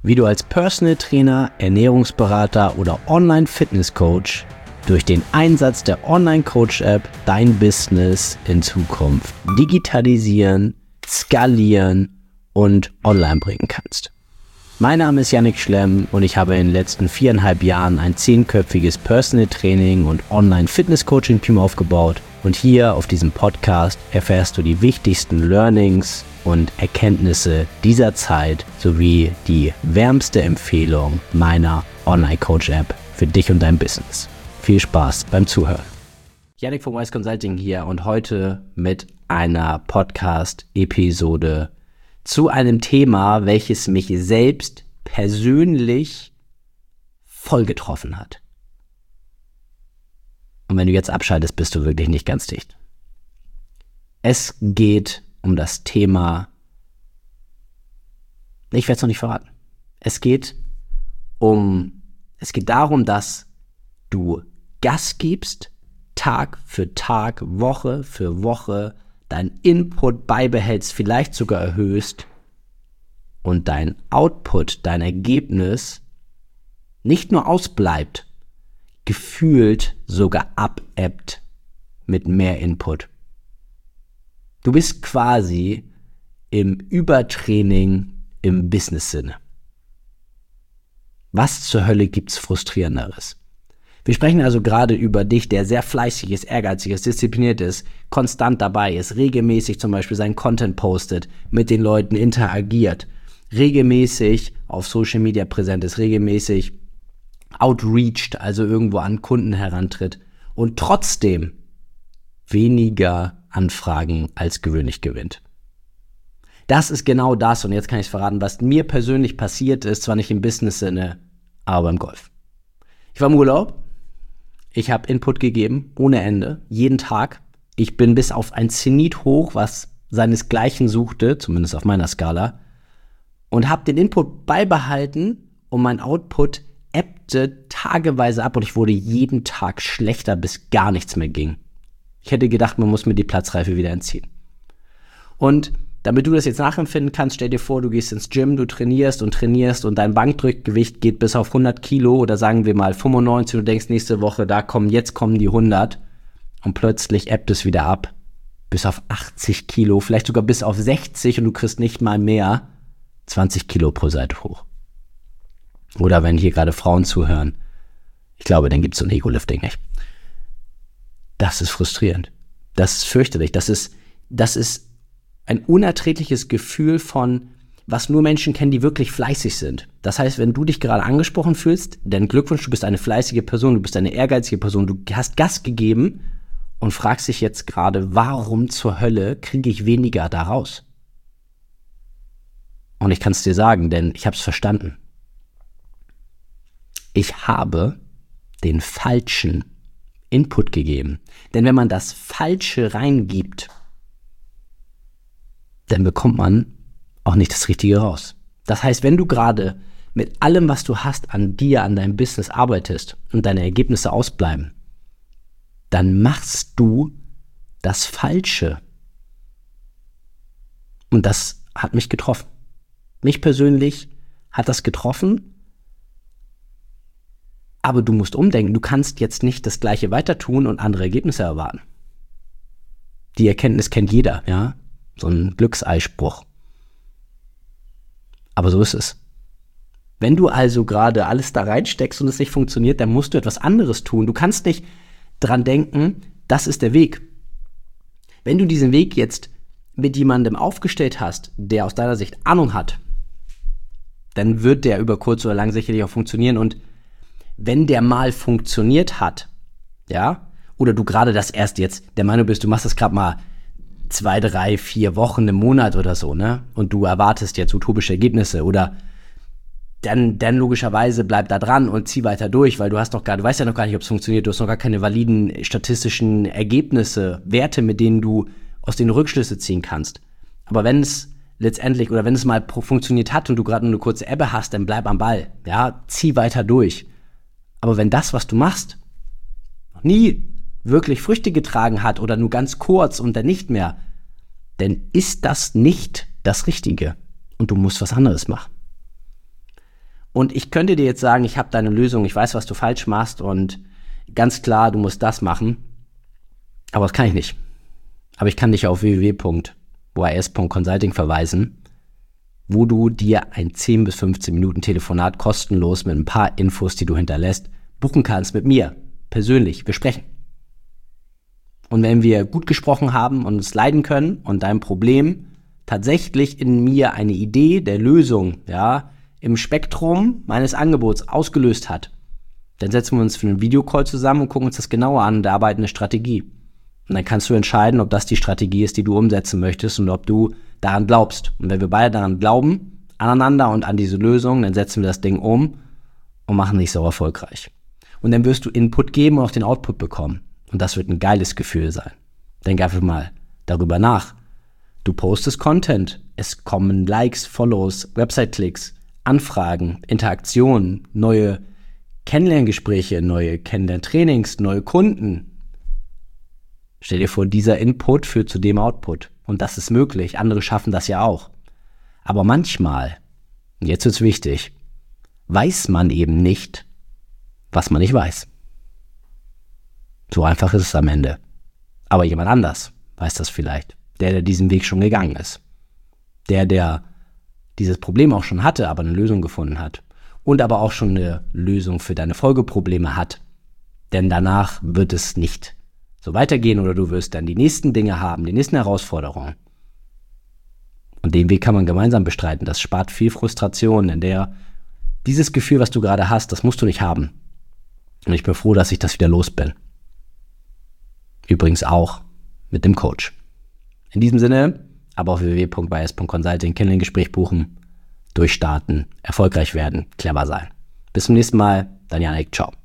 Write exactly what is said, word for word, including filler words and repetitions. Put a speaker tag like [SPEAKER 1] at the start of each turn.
[SPEAKER 1] wie du als Personal Trainer, Ernährungsberater oder Online-Fitness-Coach durch den Einsatz der Online-Coach-App dein Business in Zukunft digitalisieren, skalieren und online bringen kannst. Mein Name ist Yannick Schlemm und ich habe in den letzten viereinhalb Jahren ein zehnköpfiges Personal Training und Online-Fitness-Coaching-Team aufgebaut. Und hier auf diesem Podcast erfährst du die wichtigsten Learnings und Erkenntnisse dieser Zeit sowie die wärmste Empfehlung meiner Online-Coach-App für dich und dein Business. Viel Spaß beim Zuhören. Yannick von Wise Consulting hier und heute mit einer Podcast-Episode zu einem Thema, welches mich selbst persönlich voll getroffen hat. Und wenn du jetzt abschaltest, bist du wirklich nicht ganz dicht. Es geht um das Thema, ich werde es noch nicht verraten. Es geht um, es geht darum, dass du Gas gibst, Tag für Tag, Woche für Woche, deinen Input beibehältst, vielleicht sogar erhöhst und dein Output, dein Ergebnis nicht nur ausbleibt, gefühlt sogar abebbt mit mehr Input. Du bist quasi im Übertraining im Business-Sinne. Was zur Hölle gibt's Frustrierenderes? Wir sprechen also gerade über dich, der sehr fleißig ist, ehrgeizig ist, diszipliniert ist, konstant dabei ist, regelmäßig zum Beispiel seinen Content postet, mit den Leuten interagiert, regelmäßig auf Social Media präsent ist, regelmäßig outreached, also irgendwo an Kunden herantritt und trotzdem weniger Anfragen als gewöhnlich gewinnt. Das ist genau das, und jetzt kann ich es verraten, was mir persönlich passiert ist, zwar nicht im Business-Sinne, aber im Golf. Ich war im Urlaub, ich habe Input gegeben, ohne Ende, jeden Tag. Ich bin bis auf ein Zenit hoch, was seinesgleichen suchte, zumindest auf meiner Skala, und habe den Input beibehalten und mein Output ebbte tageweise ab und ich wurde jeden Tag schlechter, bis gar nichts mehr ging. Ich hätte gedacht, man muss mir die Platzreife wieder entziehen. Und damit du das jetzt nachempfinden kannst, stell dir vor, du gehst ins Gym, du trainierst und trainierst und dein Bankdrückgewicht geht bis auf hundert Kilo oder sagen wir mal fünfundneunzig und du denkst nächste Woche, da kommen, jetzt kommen die hundert und plötzlich ebbt es wieder ab bis auf achtzig Kilo, vielleicht sogar bis auf sechzig und du kriegst nicht mal mehr zwanzig Kilo pro Seite hoch. Oder wenn hier gerade Frauen zuhören, ich glaube, dann gibt es so ein Ego-Lifting nicht. Das ist frustrierend. Das ist fürchterlich. Das ist, das ist ein unerträgliches Gefühl von, was nur Menschen kennen, die wirklich fleißig sind. Das heißt, wenn du dich gerade angesprochen fühlst, dann Glückwunsch, du bist eine fleißige Person, du bist eine ehrgeizige Person, du hast Gas gegeben und fragst dich jetzt gerade, warum zur Hölle kriege ich weniger da raus? Und ich kann es dir sagen, denn ich habe es verstanden. Ich habe den falschen Input gegeben. Denn wenn man das Falsche reingibt, dann bekommt man auch nicht das Richtige raus. Das heißt, wenn du gerade mit allem, was du hast, an dir, an deinem Business arbeitest und deine Ergebnisse ausbleiben, dann machst du das Falsche. Und das hat mich getroffen. Mich persönlich hat das getroffen. Aber du musst umdenken, du kannst jetzt nicht das Gleiche weiter tun und andere Ergebnisse erwarten. Die Erkenntnis kennt jeder, ja, so ein Glückseispruch. Aber so ist es. Wenn du also gerade alles da reinsteckst und es nicht funktioniert, dann musst du etwas anderes tun. Du kannst nicht dran denken, das ist der Weg. Wenn du diesen Weg jetzt mit jemandem aufgestellt hast, der aus deiner Sicht Ahnung hat, dann wird der über kurz oder lang sicherlich auch funktionieren und wenn der mal funktioniert hat, ja, oder du gerade das erst jetzt der Meinung bist, du machst das gerade mal zwei, drei, vier Wochen im Monat oder so, ne, und du erwartest jetzt utopische Ergebnisse oder dann, dann logischerweise bleib da dran und zieh weiter durch, weil du hast noch gar, du weißt ja noch gar nicht, ob es funktioniert, du hast noch gar keine validen statistischen Ergebnisse, Werte, mit denen du aus denen Rückschlüsse ziehen kannst. Aber wenn es letztendlich oder wenn es mal funktioniert hat und du gerade eine kurze Ebbe hast, dann bleib am Ball, ja, zieh weiter durch. Aber wenn das, was du machst, noch nie wirklich Früchte getragen hat oder nur ganz kurz und dann nicht mehr, dann ist das nicht das Richtige und du musst was anderes machen. Und ich könnte dir jetzt sagen, ich habe deine Lösung, ich weiß, was du falsch machst und ganz klar, du musst das machen. Aber das kann ich nicht. Aber ich kann dich auf w w w punkt o a s punkt consulting verweisen, wo du dir ein zehn bis fünfzehn Minuten Telefonat kostenlos mit ein paar Infos, die du hinterlässt, buchen kannst mit mir, persönlich. Wir sprechen. Und wenn wir gut gesprochen haben und uns leiden können und dein Problem tatsächlich in mir eine Idee der Lösung, ja, im Spektrum meines Angebots ausgelöst hat, dann setzen wir uns für einen Videocall zusammen und gucken uns das genauer an und erarbeiten eine Strategie. Und dann kannst du entscheiden, ob das die Strategie ist, die du umsetzen möchtest und ob du daran glaubst. Und wenn wir beide daran glauben, aneinander und an diese Lösung, dann setzen wir das Ding um und machen dich so erfolgreich. Und dann wirst du Input geben und auch den Output bekommen. Und das wird ein geiles Gefühl sein. Denk einfach mal darüber nach. Du postest Content, es kommen Likes, Follows, Website-Klicks, Anfragen, Interaktionen, neue Kennenlerngespräche, neue Kennenlerntrainings, neue Kunden. Stell dir vor, dieser Input führt zu dem Output. Und das ist möglich. Andere schaffen das ja auch. Aber manchmal, und jetzt wird's wichtig, weiß man eben nicht, was man nicht weiß. So einfach ist es am Ende. Aber jemand anders weiß das vielleicht. Der, der diesen Weg schon gegangen ist. Der, der dieses Problem auch schon hatte, aber eine Lösung gefunden hat. Und aber auch schon eine Lösung für deine Folgeprobleme hat. Denn danach wird es nicht so weitergehen oder du wirst dann die nächsten Dinge haben, die nächsten Herausforderungen. Und den Weg kann man gemeinsam bestreiten. Das spart viel Frustration, in der dieses Gefühl, was du gerade hast, das musst du nicht haben. Und ich bin froh, dass ich das wieder los bin. Übrigens auch mit dem Coach. In diesem Sinne, aber auf w w w punkt b s punkt consulting, Kennenlerngespräch buchen, durchstarten, erfolgreich werden, clever sein. Bis zum nächsten Mal, dein Janik, ciao.